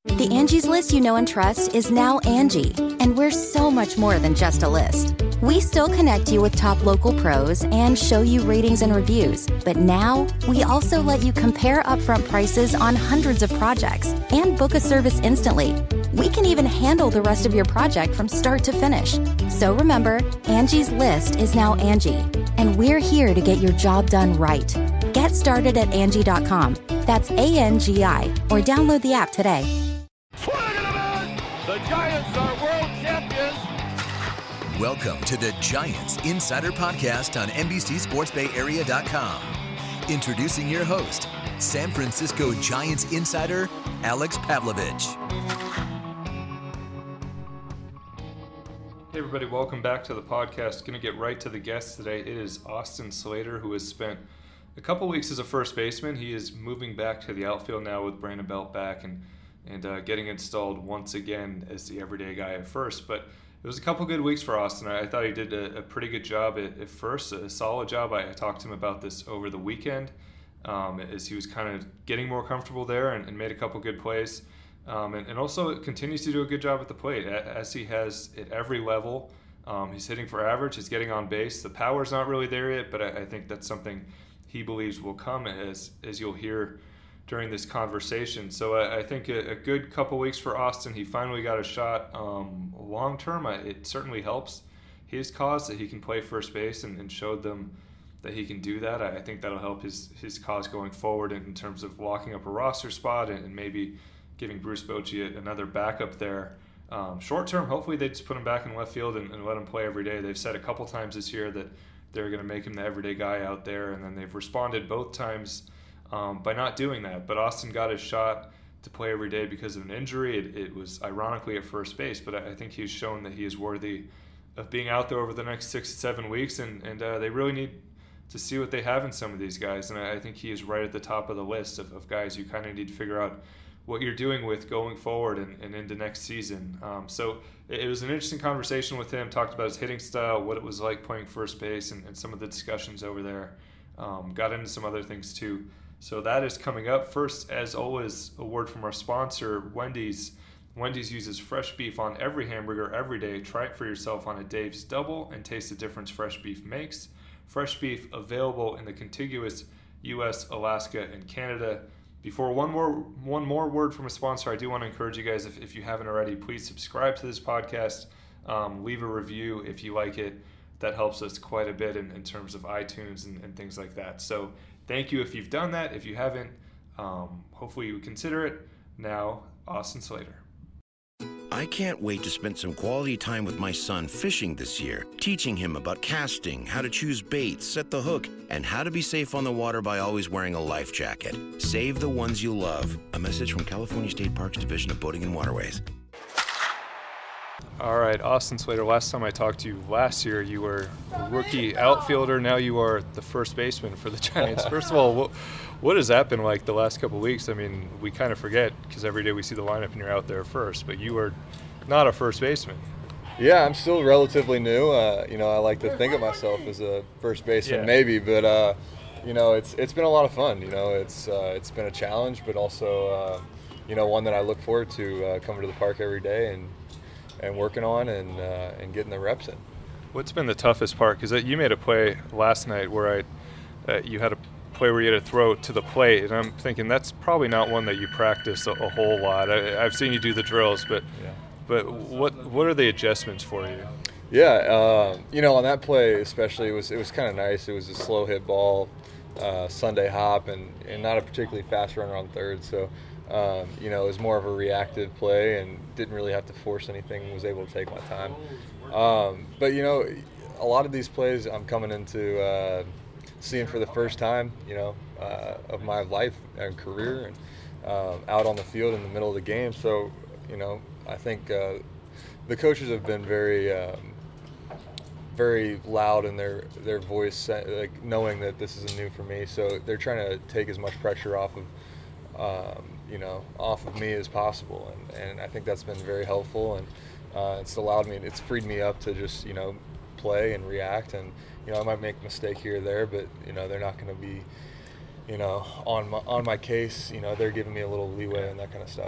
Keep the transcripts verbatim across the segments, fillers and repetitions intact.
The Angie's List you know and trust is now Angie, and we're so much more than just a list. We still connect you with top local pros and show you ratings and reviews, but now we also let you compare upfront prices on hundreds of projects and book a service instantly. We can even handle the rest of your project from start to finish. So remember, Angie's List is now Angie, and we're here to get your job done right. Get started at Angie dot com. That's A N G I, or download the app today. The Giants are world champions. Welcome to the Giants Insider Podcast on N B C Sports Bay Area dot com. Introducing your host, San Francisco Giants insider, Alex Pavlovich. Hey everybody, welcome back to the podcast. Going to get right to the guest today. It is Austin Slater, who has spent a couple weeks as a first baseman. He is moving back to the outfield now with Brandon Belt back and and uh, getting installed once again as the everyday guy at first. But it was a couple good weeks for Austin. I, I thought he did a, a pretty good job at, at first, a solid job. I, I talked to him about this over the weekend um, as he was kind of getting more comfortable there and, and made a couple good plays. Um, and, and also continues to do a good job at the plate, as he has at every level. Um, he's hitting for average, he's getting on base. The power's not really there yet, but I, I think that's something he believes will come, as as you'll hear during this conversation. So I, I think a, a good couple weeks for Austin. He finally got a shot. Um, long term, it certainly helps his cause that he can play first base and, and showed them that he can do that. I, I think that'll help his, his cause going forward in, in terms of locking up a roster spot and, and maybe giving Bruce Bochy another backup there. Um, short term, hopefully they just put him back in left field and, and let him play every day. They've said a couple times this year that they're going to make him the everyday guy out there, and then they've responded both times um, by not doing that. But Austin got his shot to play every day because of an injury. It, it was ironically at first base, but I, I think he's shown that he is worthy of being out there over the next six to seven weeks, and, and uh, they really need to see what they have in some of these guys. And I, I think he is right at the top of the list of, of guys you kind of need to figure out what you're doing with going forward and, and into next season. Um, so it, it was an interesting conversation with him, talked about his hitting style, what it was like playing first base, and, and some of the discussions over there. Um, got into some other things too. So that is coming up. First, as always, a word from our sponsor, Wendy's. Wendy's uses fresh beef on every hamburger every day. Try it for yourself on a Dave's Double and taste the difference fresh beef makes. Fresh beef available in the contiguous U S, Alaska, and Canada. Before one more one more word from a sponsor, I do want to encourage you guys, if, if you haven't already, please subscribe to this podcast. Um, leave a review if you like it. That helps us quite a bit in, in terms of iTunes and, and things like that. So thank you if you've done that. If you haven't, um, hopefully you consider it. Now, Austin Slater. I can't wait to spend some quality time with my son fishing this year, teaching him about casting, how to choose baits, set the hook, and how to be safe on the water by always wearing a life jacket. Save the ones you love. A message from California State Parks Division of Boating and Waterways. All right, Austin Slater, last time I talked to you last year, you were a rookie outfielder. Now you are the first baseman for the Giants. First of all, what, what has that been like the last couple of weeks? I mean, we kind of forget because every day we see the lineup and you're out there first, but you were not a first baseman. Yeah, I'm still relatively new. Uh, you know, I like to think of myself as a first baseman, Yeah. maybe, but uh, you know, it's it's been a lot of fun. You know, it's uh, it's been a challenge, but also uh, you know, one that I look forward to uh, coming to the park every day and and working on and uh, and getting the reps in. What's been the toughest part? Because you made a play last night where I, uh, you had a play where you had to throw to the plate, and I'm thinking that's probably not one that you practice a, a whole lot. I, I've seen you do the drills, but Yeah. but what what are the adjustments for you? Yeah, uh, you know, on that play especially, it was it was kind of nice. It was a slow hit ball, uh, Sunday hop, and, and not a particularly fast runner on third. So, um, you know, it was more of a reactive play and didn't really have to force anything. Was able to take my time. Um, but you know, a lot of these plays I'm coming into uh, seeing for the first time. You know, uh, of my life and career, and um, out on the field in the middle of the game. So, you know, I think uh, the coaches have been very. Um, very loud in their their voice, like knowing that this is new for me, so they're trying to take as much pressure off of um, you know off of me as possible, and, and I think that's been very helpful, and uh, it's allowed me, it's freed me up to just you know play and react, and you know I might make a mistake here or there, but you know they're not going to be you know on my on my case. You know they're giving me a little leeway and that kind of stuff.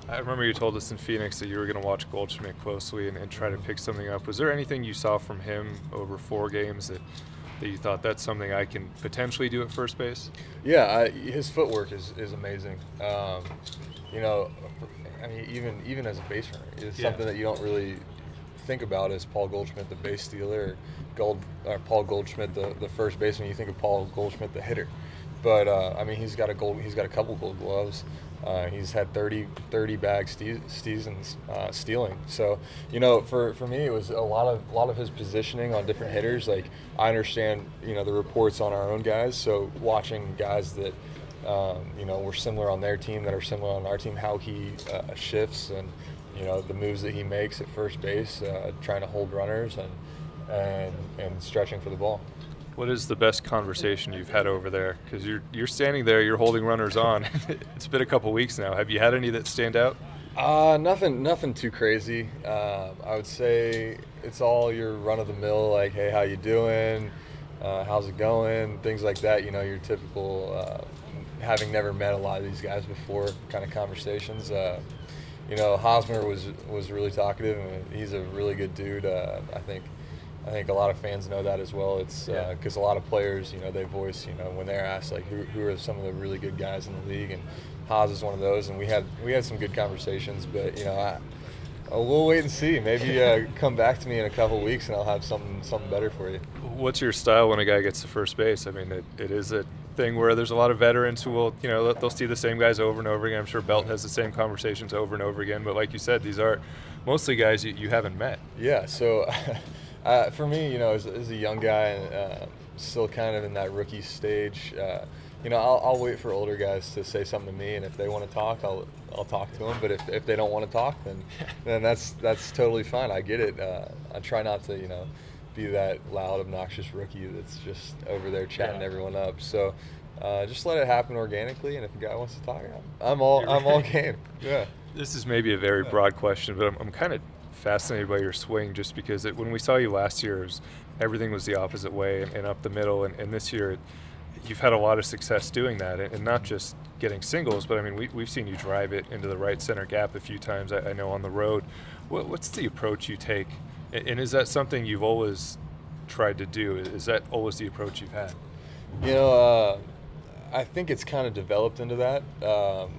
I remember you told us in Phoenix that you were going to watch Goldschmidt closely and, and try to pick something up. Was there anything you saw from him over four games that, that you thought that's something I can potentially do at first base? Yeah, I, his footwork is, is amazing. Um, you know, I mean, even even as a base runner, it's yeah. something that you don't really think about as Paul Goldschmidt, the base stealer, or Gold, or Paul Goldschmidt, the, the first baseman. You think of Paul Goldschmidt, the hitter. But uh, I mean, he's got a gold. He's got a couple Gold Gloves. Uh, he's had thirty, thirty bag ste- seasons uh, stealing. So, you know, for, for me, it was a lot of a lot of his positioning on different hitters. Like, I understand, you know, the reports on our own guys. So watching guys that, um, you know, were similar on their team, that are similar on our team, how he uh, shifts and, you know, the moves that he makes at first base, uh, trying to hold runners and and and stretching for the ball. What is the best conversation you've had over there? Because you're you're standing there, you're holding runners on. It's been a couple weeks now. Have you had any that stand out? Uh, nothing, nothing too crazy. Uh, I would say it's all your run-of-the-mill, like, hey, how you doing? Uh, how's it going? Things like that. You know, your typical, uh, having never met a lot of these guys before, kind of conversations. Uh, you know, Hosmer was was really talkative, and he's a really good dude. Uh, I think. I think a lot of fans know that as well. It's because uh, a lot of players, you know, they voice, you know, when they're asked, like, who, who are some of the really good guys in the league, and Haas is one of those. And we had we had some good conversations, but, you know, I, uh, we'll wait and see. Maybe uh, come back to me in a couple weeks, and I'll have something something better for you. What's your style when a guy gets to first base? I mean, it, it is a thing where there's a lot of veterans who will, you know, they'll see the same guys over and over again. I'm sure Belt has the same conversations over and over again. But like you said, these are mostly guys you, you haven't met. Yeah, so – Uh, for me, you know, as, as a young guy and uh, still kind of in that rookie stage, uh, you know, I'll, I'll wait for older guys to say something to me, and if they want to talk, I'll I'll talk to them. But if, if they don't want to talk, then then that's that's totally fine. I get it. Uh, I try not to, you know, be that loud, obnoxious rookie that's just over there chatting yeah. everyone up. So uh, just let it happen organically, and if a guy wants to talk, I'm all I'm all game. Yeah. This is maybe a very broad question, but I'm, I'm kind of fascinated by your swing, just because it, when we saw you last year, it was, everything was the opposite way and, and up the middle, and, and this year it, you've had a lot of success doing that, and, and not just getting singles, but I mean we, we've seen you drive it into the right center gap a few times, I, I know, on the road. What, what's the approach you take, and, and is that something you've always tried to do? Is that always the approach you've had? You know, uh, I think it's kind of developed into that. Um,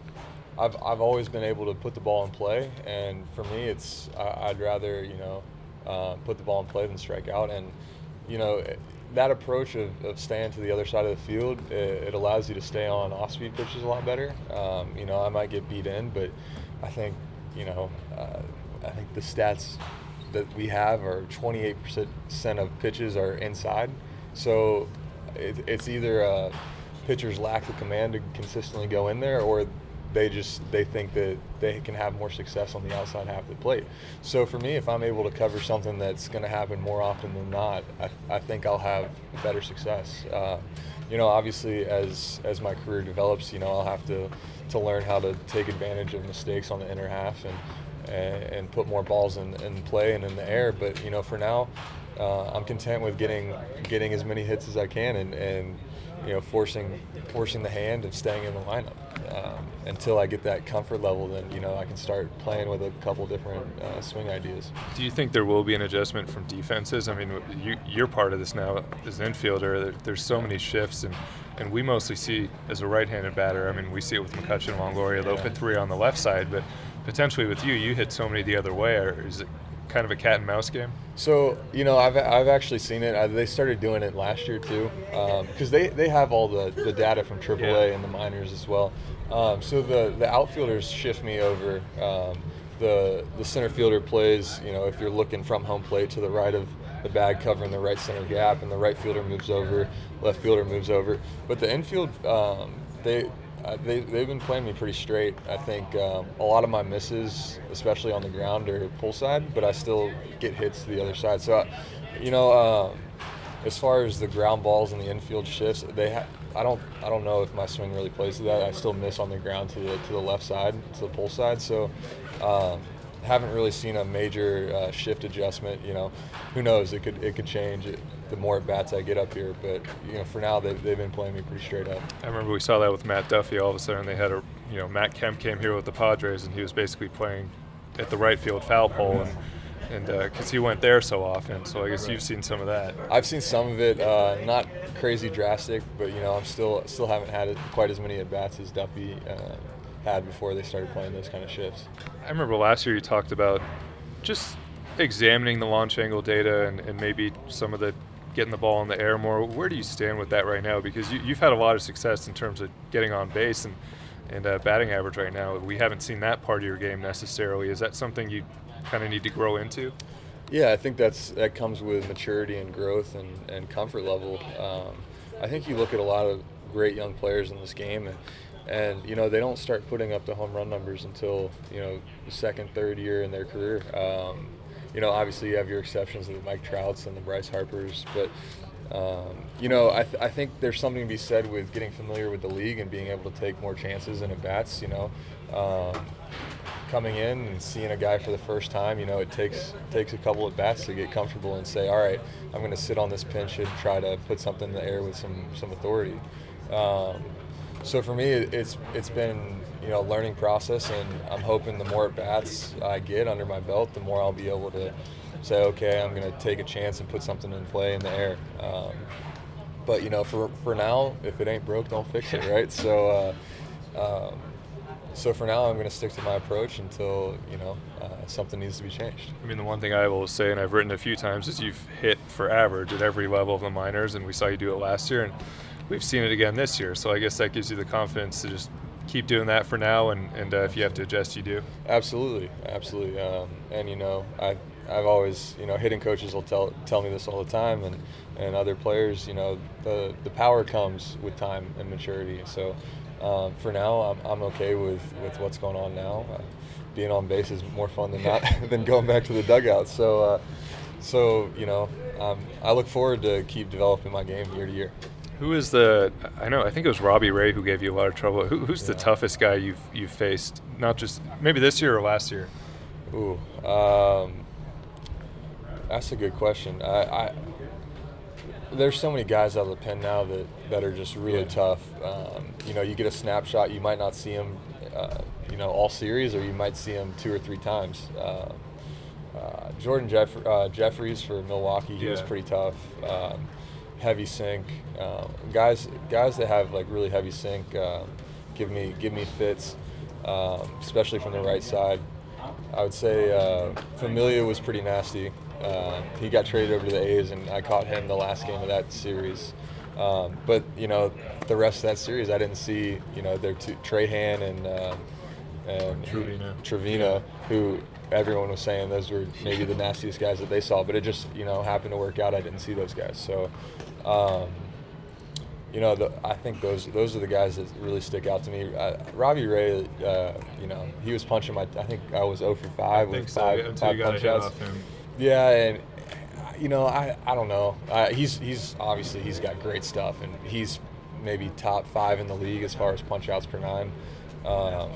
I've I've always been able to put the ball in play, and for me, it's I, I'd rather you know uh, put the ball in play than strike out. And you know that approach of, of staying to the other side of the field, it, it allows you to stay on off-speed pitches a lot better. Um, you know, I might get beat in, but I think you know uh, I think the stats that we have are twenty-eight percent of pitches are inside, so it, it's either uh, pitchers lack the command to consistently go in there, or they just they think that they can have more success on the outside half of the plate. So for me, if I'm able to cover something that's going to happen more often than not, I, I think I'll have better success. Uh, you know, obviously, as as my career develops, you know, I'll have to to learn how to take advantage of mistakes on the inner half and and, and put more balls in, in play and in the air. But you know, for now, uh, I'm content with getting getting as many hits as I can and and you know forcing forcing the hand and staying in the lineup. Um, until I get that comfort level, then you know I can start playing with a couple different uh, swing ideas. Do you think there will be an adjustment from defenses? I mean, you, you're part of this now as an infielder. There, there's so many shifts, and, and we mostly see as a right-handed batter. I mean, we see it with McCutchen and Longoria. They'll put three on the left side, but potentially with you, you hit so many the other way. Or is it kind of a cat and mouse game? So, you know, I've I've actually seen it. I, they started doing it last year too, because um, they, they have all the, the data from triple A yeah. and the minors as well. Um, so the, the outfielders shift me over. Um, the the center fielder plays, you know, if you're looking from home plate to the right of the bag, covering the right center gap, and the right fielder moves over, left fielder moves over. But the infield, um, they. Uh, they, they've been playing me pretty straight. I think um, a lot of my misses, especially on the ground, are pull side, but I still get hits to the other side. So, I, you know, um, as far as the ground balls and the infield shifts, they ha- I don't I don't know if my swing really plays to that. I still miss on the ground to the to the left side, to the pull side. So, um, haven't really seen a major uh, shift adjustment. You know, who knows? It could it could change it, the more at bats I get up here. But you know, for now they've they've been playing me pretty straight up. I remember we saw that with Matt Duffy. All of a sudden they had a you know, Matt Kemp came here with the Padres, and he was basically playing at the right field foul pole, and and because uh, he went there so often. So I guess right. You've seen some of that. I've seen some of it, uh, not crazy drastic, but you know, I'm still still haven't had it, quite as many at bats as Duffy uh, had before they started playing those kind of shifts. I remember last year you talked about just examining the launch angle data and, and maybe some of the getting the ball in the air more. Where do you stand with that right now? Because you, you've had a lot of success in terms of getting on base and and uh, batting average right now. We haven't seen that part of your game necessarily. Is that something you kind of need to grow into? Yeah, I think that's that comes with maturity and growth and, and comfort level. Um, I think you look at a lot of great young players in this game, and, and you know, they don't start putting up the home run numbers until, you know, the second, third year in their career. Um, you know, obviously you have your exceptions, the Mike Trouts and the Bryce Harpers, but um, you know, I, th- I think there's something to be said with getting familiar with the league and being able to take more chances in at-bats. You know, um, coming in and seeing a guy for the first time, you know, it takes takes a couple of bats to get comfortable and say, all right, I'm going to sit on this pinch and try to put something in the air with some some authority. Um, so for me, it's it's been, you know, a learning process, and I'm hoping the more at bats I get under my belt, the more I'll be able to say, okay, I'm going to take a chance and put something in play in the air. Um, but you know, for for now, if it ain't broke, don't fix it, right? So. Uh, um, So for now, I'm going to stick to my approach until, you know, uh, something needs to be changed. I mean, the one thing I will say, and I've written a few times, is you've hit for average at every level of the minors, and we saw you do it last year, and we've seen it again this year. So I guess that gives you the confidence to just keep doing that for now, and, and uh, if you have to adjust, you do. Absolutely, absolutely. Um, and, you know, I've, I've always, you know, hitting coaches will tell tell me this all the time, and, and other players, you know, the, the power comes with time and maturity. So Um, for now, I'm I'm okay with, with what's going on now. Uh, being on base is more fun than not than going back to the dugout. So, uh, so you know, um, I look forward to keep developing my game year to year. Who is the? I know I think it was Robbie Ray who gave you a lot of trouble. Who, who's yeah. the toughest guy you've you've faced? Not just maybe this year or last year. Ooh, um, that's a good question. I. I There's so many guys out of the pen now that, that are just really yeah. tough. Um, you know, you get a snapshot, you might not see him, uh, you know, all series, or you might see him two or three times. Uh, uh, Jordan Jeff- uh, Jeffries for Milwaukee, he yeah. was pretty tough. Um, heavy sink, uh, guys, guys that have like really heavy sink, uh, give me give me fits, um, especially from the right side. I would say uh, Familia was pretty nasty. Uh, he got traded over to the A's, and I caught him the last game of that series. Um, but, you know, the rest of that series, I didn't see, you know, their two, Trahan and, uh, and Trevino. Trevino, who everyone was saying those were maybe the nastiest guys that they saw. But it just, you know, happened to work out. I didn't see those guys. So, um, you know, the, I think those those are the guys that really stick out to me. Uh, Robbie Ray, uh, you know, he was punching my – I think I was oh for five with so, five, until five you got punch a hit outs. off him. Yeah, and you know, I, I don't know. Uh, he's he's obviously he's got great stuff, and he's maybe top five in the league as far as punch outs per nine. Um,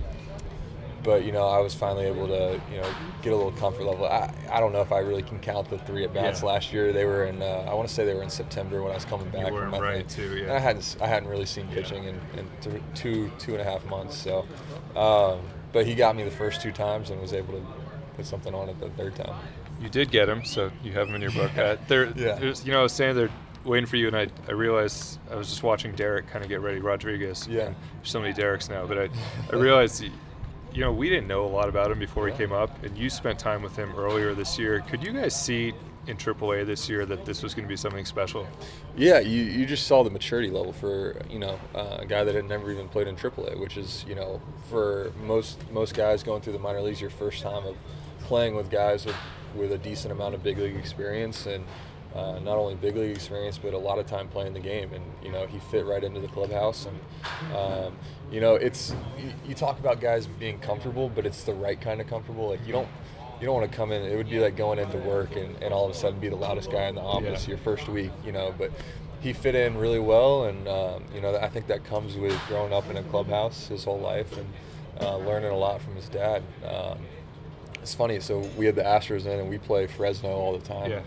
but you know, I was finally able to you know get a little comfort level. I, I don't know if I really can count the three at bats yeah. last year. They were in uh, I want to say they were in September when I was coming back. You weren't from my right thing. too, yeah. And I hadn't I hadn't really seen pitching in, in th- two two and a half months. So, um, but he got me the first two times and was able to put something on it the third time. You did get him, so you have him in your book. Uh, there, yeah. there's, you know, I was standing there waiting for you, and I, I realized I was just watching Derek kind of get ready, Rodriguez. Yeah. And there's so many Dereks now, but I, I realized, you know, we didn't know a lot about him before he came up, and you spent time with him earlier this year. Could you guys see in triple A this year that this was going to be something special? Yeah, you, you just saw the maturity level for, you know, uh, a guy that had never even played in triple A, which is, you know, for most most guys going through the minor leagues, your first time of playing with guys with with a decent amount of big league experience, and uh, not only big league experience, but a lot of time playing the game. And, you know, he fit right into the clubhouse. And, um, you know, it's, you, you talk about guys being comfortable, but it's the right kind of comfortable. Like, you don't, you don't want to come in, it would be like going into work and, and all of a sudden be the loudest guy in the office yeah. your first week, you know, but he fit in really well. And, um, you know, I think that comes with growing up in a clubhouse his whole life and uh, learning a lot from his dad. Um, It's funny, so we had the Astros in, and we play Fresno all the time. Yeah.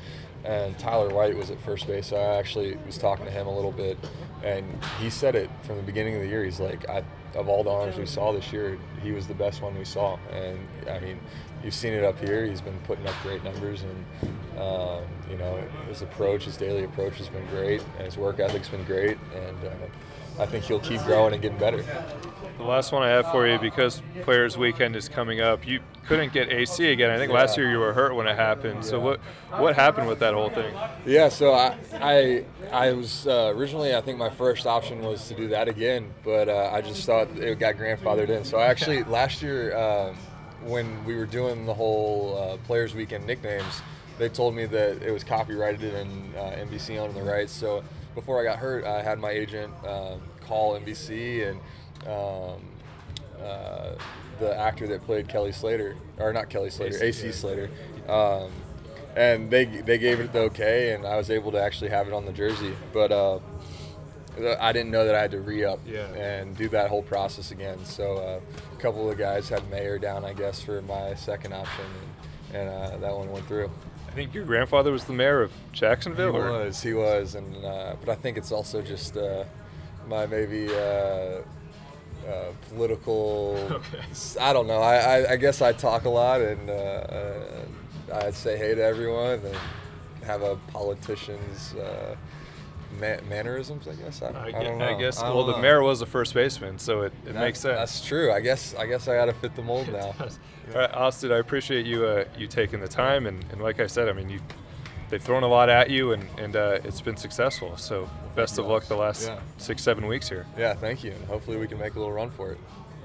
and Tyler White was at first base. So I actually was talking to him a little bit, and he said it from the beginning of the year. He's like, I, of all the arms we saw this year, he was the best one we saw. And I mean, you've seen it up here. He's been putting up great numbers, and um, you know, his approach, his daily approach has been great, and his work ethic's been great. And uh, I think he'll keep growing and getting better. The last one I have for you, because Players Weekend is coming up, you couldn't get A C again. I think yeah. last year you were hurt when it happened. Yeah. So what what happened with that whole thing? Yeah, so I I, I was uh, originally, I think my first option was to do that again, but uh, I just thought it got grandfathered in. So I actually, last year um, when we were doing the whole uh, Players Weekend nicknames, they told me that it was copyrighted and uh, N B C owned the rights. So before I got hurt, I had my agent um, call N B C and um, uh, the actor that played Kelly Slater, or not Kelly Slater, A C Slater, um, and they they gave it the okay, and I was able to actually have it on the jersey. But uh, I didn't know that I had to re-up yeah. and do that whole process again. So uh, a couple of the guys had Mayer down, I guess, for my second option, and, and uh, that one went through. I think your grandfather was the mayor of Jacksonville? He or? was, he was, and uh, but I think it's also just uh, my maybe uh, uh, political. Okay. I don't know. I, I, I guess I talk a lot, and uh, uh, I'd say hey to everyone, and have a politician's uh, ma- mannerisms. I guess. I, I, I guess, don't know. I guess. I Well, the know. mayor was the first baseman, so it, it that, makes sense. That's true. I guess. I guess I got to fit the mold now. All right, Austin, I appreciate you uh, you taking the time, and, and like I said, I mean, you they've thrown a lot at you, and, and uh, it's been successful. So best of luck the last yeah. six, seven weeks here. Yeah, thank you, and hopefully we can make a little run for it.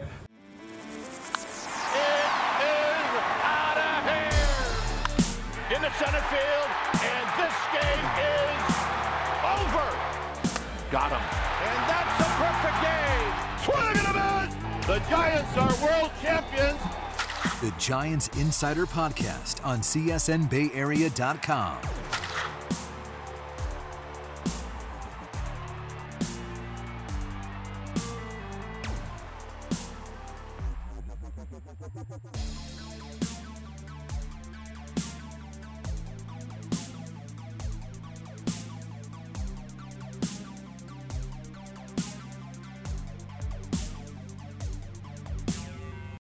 It is out of here in the center field, and this game is over. Got him. And that's a perfect game. Swing and a miss. The Giants are world champions. The Giants Insider Podcast on C S N Bay Area dot com.